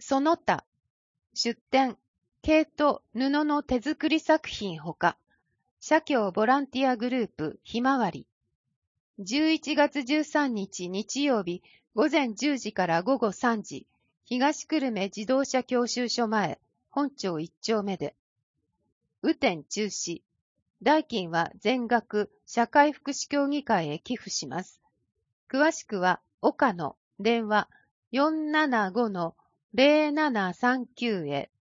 その他、出展、毛と布の手作り作品ほか、社協ボランティアグループひまわり。11月13日日曜日午前10時から午後3時、東久留米自動車教習所前、本町1丁目で。雨天中止。代金は全額社会福祉協議会へ寄付します。詳しくは、岡野、電話475-0739へ。